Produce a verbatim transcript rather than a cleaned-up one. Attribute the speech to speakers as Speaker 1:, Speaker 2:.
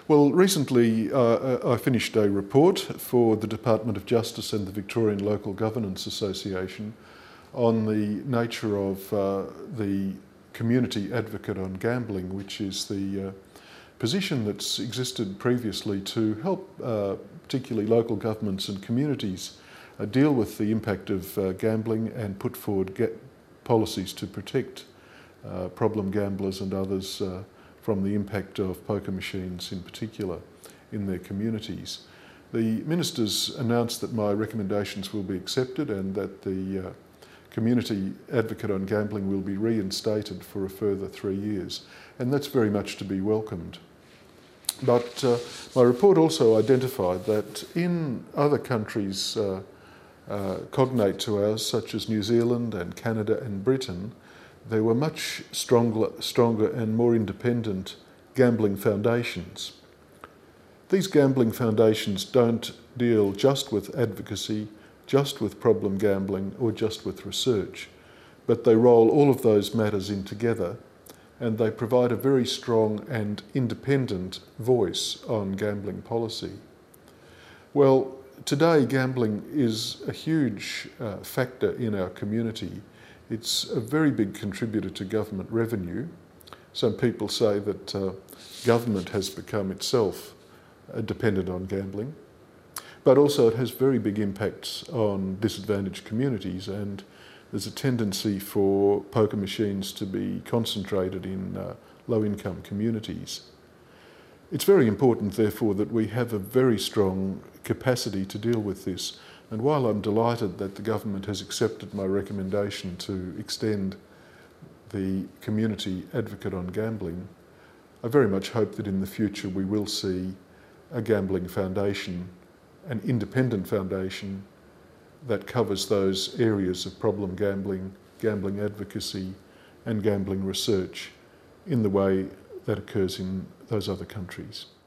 Speaker 1: Well, recently uh, I finished a report for the Department of Justice and the Victorian Local Governance Association on the nature of uh, the community advocate on gambling, which is the uh, position that's existed previously to help uh, particularly local governments and communities uh, deal with the impact of uh, gambling and put forward get policies to protect uh, problem gamblers and others uh, from the impact of poker machines in particular in their communities. The ministers announced that my recommendations will be accepted and that the uh, community advocate on gambling will be reinstated for a further three years, and that's very much to be welcomed. But uh, my report also identified that in other countries uh, uh, cognate to ours, such as New Zealand and Canada and Britain, there were much stronger, stronger and more independent gambling foundations. These gambling foundations don't deal just with advocacy, just with problem gambling, or just with research, but they roll all of those matters in together, and they provide a very strong and independent voice on gambling policy. Well, today gambling is a huge uh, factor in our community. It's a very big contributor to government revenue. Some people say that uh, government has become itself uh, dependent on gambling, but also it has very big impacts on disadvantaged communities, and there's a tendency for poker machines to be concentrated in uh, low-income communities. It's very important, therefore, that we have a very strong capacity to deal with this. And while I'm delighted that the government has accepted my recommendation to extend the community advocate on gambling, I very much hope that in the future we will see a gambling foundation, an independent foundation that covers those areas of problem gambling, gambling advocacy and gambling research in the way that occurs in those other countries.